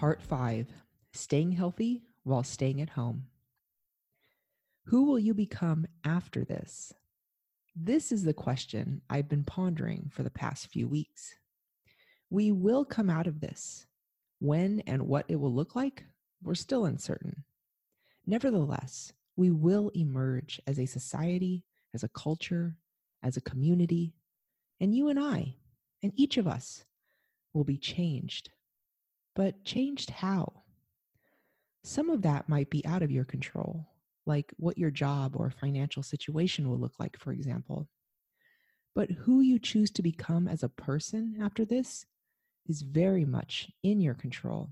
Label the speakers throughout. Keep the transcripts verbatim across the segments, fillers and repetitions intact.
Speaker 1: Part five, Staying Healthy While Staying at Home. Who will you become after this? This is the question I've been pondering for the past few weeks. We will come out of this. When and what it will look like, we're still uncertain. Nevertheless, we will emerge as a society, as a culture, as a community, and you and I, and each of us, will be changed. But changed how? Some of that might be out of your control, like what your job or financial situation will look like, for example. But who you choose to become as a person after this is very much in your control.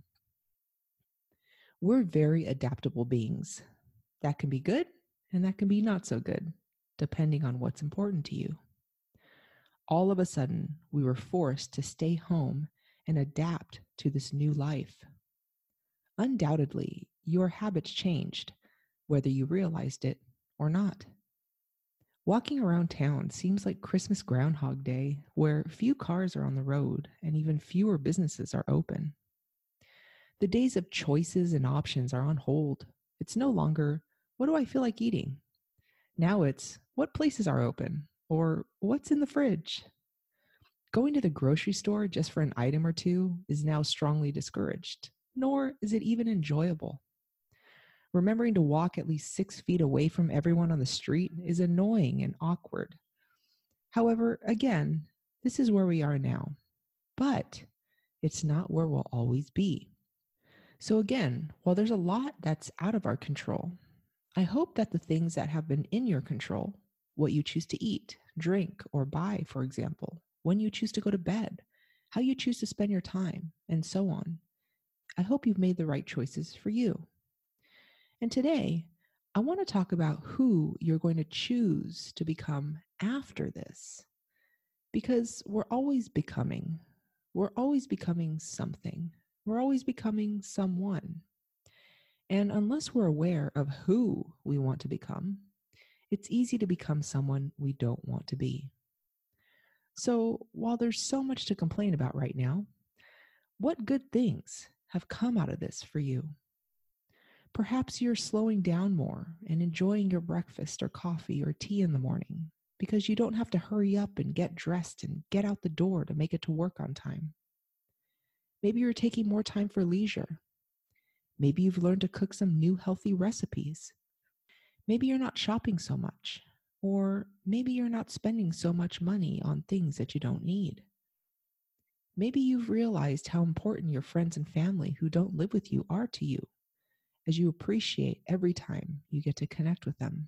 Speaker 1: We're very adaptable beings. That can be good and that can be not so good, depending on what's important to you. All of a sudden, we were forced to stay home and adapt to this new life. Undoubtedly, your habits changed, whether you realized it or not. Walking around town seems like Christmas Groundhog Day, where few cars are on the road and even fewer businesses are open. The days of choices and options are on hold. It's no longer, what do I feel like eating? Now it's, what places are open? Or what's in the fridge? Going to the grocery store just for an item or two is now strongly discouraged, nor is it even enjoyable. Remembering to walk at least six feet away from everyone on the street is annoying and awkward. However, again, this is where we are now, but it's not where we'll always be. So again, while there's a lot that's out of our control, I hope that the things that have been in your control, what you choose to eat, drink, or buy, for example, when you choose to go to bed, how you choose to spend your time, and so on, I hope you've made the right choices for you. And today, I want to talk about who you're going to choose to become after this. Because we're always becoming. We're always becoming something. We're always becoming someone. And unless we're aware of who we want to become, it's easy to become someone we don't want to be. So while there's so much to complain about right now, what good things have come out of this for you? Perhaps you're slowing down more and enjoying your breakfast or coffee or tea in the morning because you don't have to hurry up and get dressed and get out the door to make it to work on time. Maybe you're taking more time for leisure. Maybe you've learned to cook some new healthy recipes. Maybe you're not shopping so much, or maybe you're not spending so much money on things that you don't need. Maybe you've realized how important your friends and family who don't live with you are to you, as you appreciate every time you get to connect with them.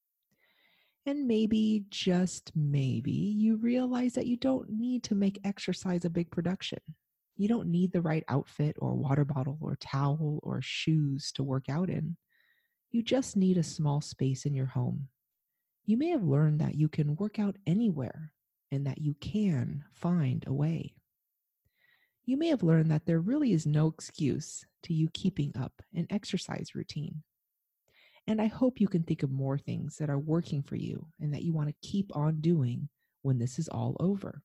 Speaker 1: And maybe, just maybe, you realize that you don't need to make exercise a big production. You don't need the right outfit or water bottle or towel or shoes to work out in. You just need a small space in your home. You may have learned that you can work out anywhere and that you can find a way. You may have learned that there really is no excuse to you keeping up an exercise routine. And I hope you can think of more things that are working for you and that you want to keep on doing when this is all over.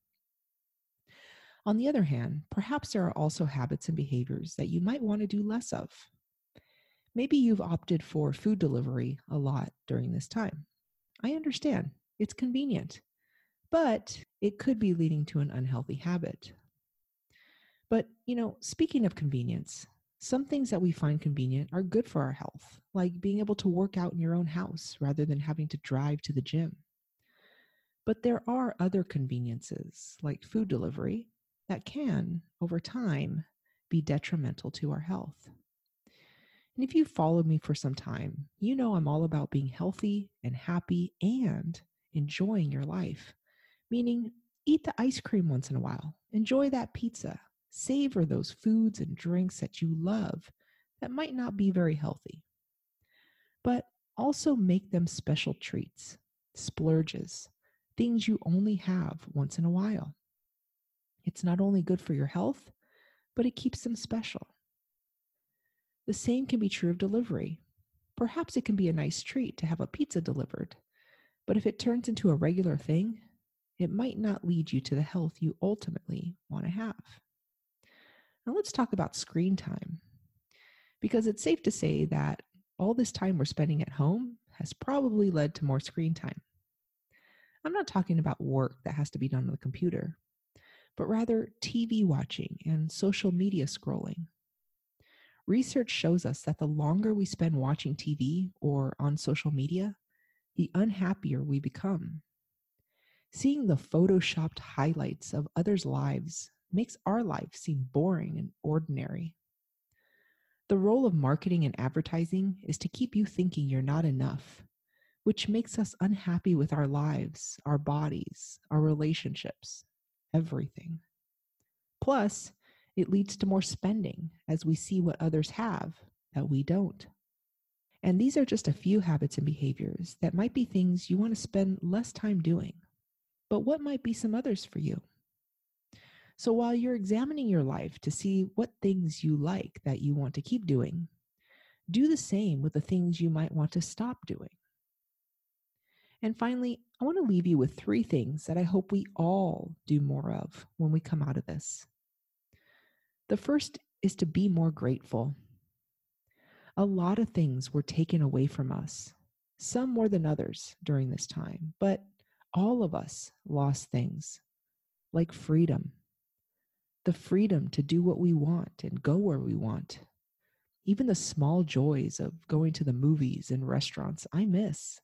Speaker 1: On the other hand, perhaps there are also habits and behaviors that you might want to do less of. Maybe you've opted for food delivery a lot during this time. I understand, it's convenient, but it could be leading to an unhealthy habit. But, you know, speaking of convenience, some things that we find convenient are good for our health, like being able to work out in your own house rather than having to drive to the gym. But there are other conveniences, like food delivery, that can, over time, be detrimental to our health. And if you've followed me for some time, you know I'm all about being healthy and happy and enjoying your life, meaning eat the ice cream once in a while, enjoy that pizza, savor those foods and drinks that you love that might not be very healthy. But also make them special treats, splurges, things you only have once in a while. It's not only good for your health, but it keeps them special. The same can be true of delivery. Perhaps it can be a nice treat to have a pizza delivered, but if it turns into a regular thing, it might not lead you to the health you ultimately want to have. Now let's talk about screen time. because it's safe to say that all this time we're spending at home has probably led to more screen time. I'm not talking about work that has to be done on the computer, but rather T V watching and social media scrolling. Research shows us that the longer we spend watching T V or on social media, the unhappier we become. Seeing the photoshopped highlights of others' lives makes our life seem boring and ordinary. The role of marketing and advertising is to keep you thinking you're not enough, which makes us unhappy with our lives, our bodies, our relationships, everything. Plus, it leads to more spending as we see what others have that we don't. And these are just a few habits and behaviors that might be things you want to spend less time doing. But what might be some others for you? So while you're examining your life to see what things you like that you want to keep doing, do the same with the things you might want to stop doing. And finally, I want to leave you with three things that I hope we all do more of when we come out of this. The first is to be more grateful. A lot of things were taken away from us, some more than others during this time, but all of us lost things like freedom. The freedom to do what we want and go where we want. Even the small joys of going to the movies and restaurants I miss.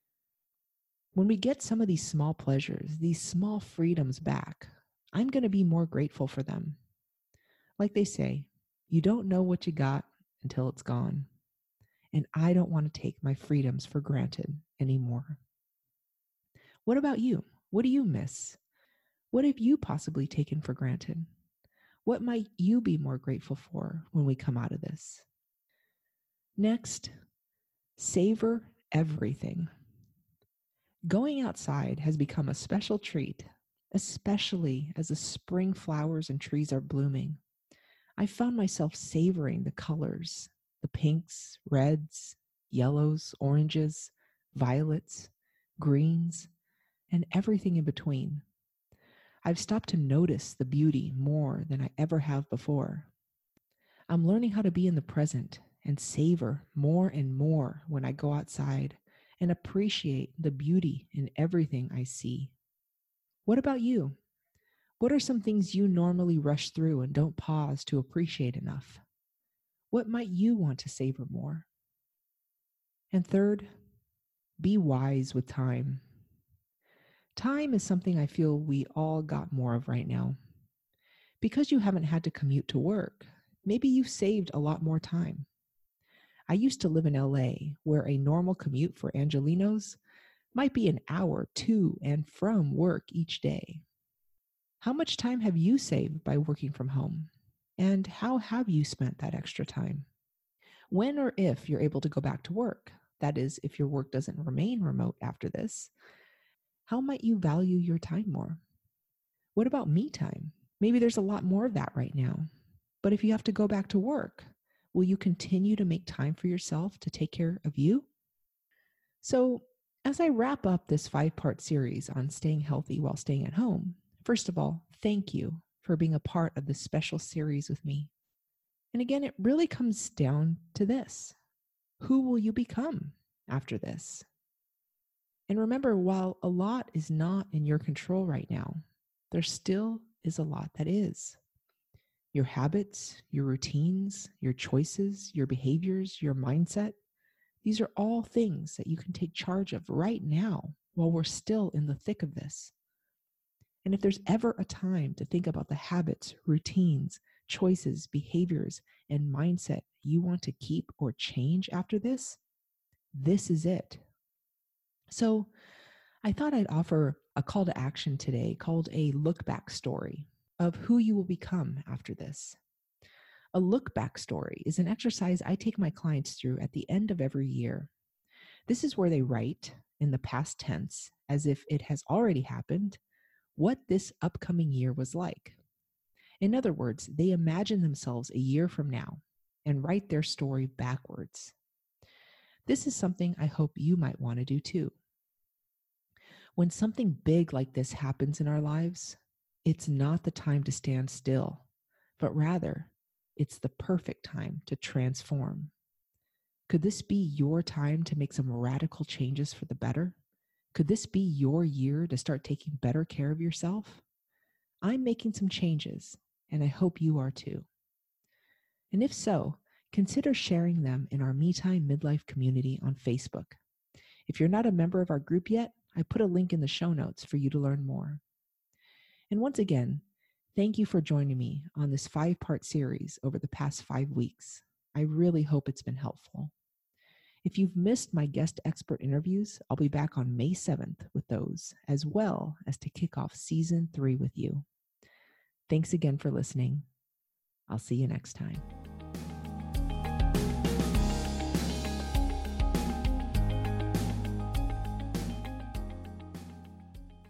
Speaker 1: When we get some of these small pleasures, these small freedoms back, I'm going to be more grateful for them. Like they say, you don't know what you got until it's gone. And I don't want to take my freedoms for granted anymore. What about you? What do you miss? What have you possibly taken for granted? What might you be more grateful for when we come out of this? Next, savor everything. Going outside has become a special treat, especially as the spring flowers and trees are blooming. I found myself savoring the colors, the pinks, reds, yellows, oranges, violets, greens, and everything in between. I've stopped to notice the beauty more than I ever have before. I'm learning how to be in the present and savor more and more when I go outside and appreciate the beauty in everything I see. What about you? What are some things you normally rush through and don't pause to appreciate enough? What might you want to savor more? And third, be wise with time. Time is something I feel we all got more of right now. Because you haven't had to commute to work, maybe you've saved a lot more time. I used to live in L A, where a normal commute for Angelinos might be an hour to and from work each day. How much time have you saved by working from home? And how have you spent that extra time? When or if you're able to go back to work, that is, if your work doesn't remain remote after this, how might you value your time more? What about me time? Maybe there's a lot more of that right now. But if you have to go back to work, will you continue to make time for yourself to take care of you? So, as I wrap up this five-part series on staying healthy while staying at home, first of all, thank you for being a part of this special series with me. And again, it really comes down to this. Who will you become after this? And remember, while a lot is not in your control right now, there still is a lot that is. Your habits, your routines, your choices, your behaviors, your mindset, these are all things that you can take charge of right now while we're still in the thick of this. And if there's ever a time to think about the habits, routines, choices, behaviors, and mindset you want to keep or change after this, this is it. So I thought I'd offer a call to action today called a look back story of who you will become after this. A look back story is an exercise I take my clients through at the end of every year. This is where they write in the past tense, as if it has already happened, what this upcoming year was like. In other words, they imagine themselves a year from now and write their story backwards. This is something I hope you might want to do too. When something big like this happens in our lives, it's not the time to stand still, but rather, it's the perfect time to transform. Could this be your time to make some radical changes for the better? Could this be your year to start taking better care of yourself? I'm making some changes, and I hope you are too. And if so, consider sharing them in our Me Time Midlife community on Facebook. If you're not a member of our group yet, I put a link in the show notes for you to learn more. And once again, thank you for joining me on this five-part series over the past five weeks. I really hope it's been helpful. If you've missed my guest expert interviews, I'll be back on May seventh with those, as well as to kick off season three with you. Thanks again for listening. I'll see you next time.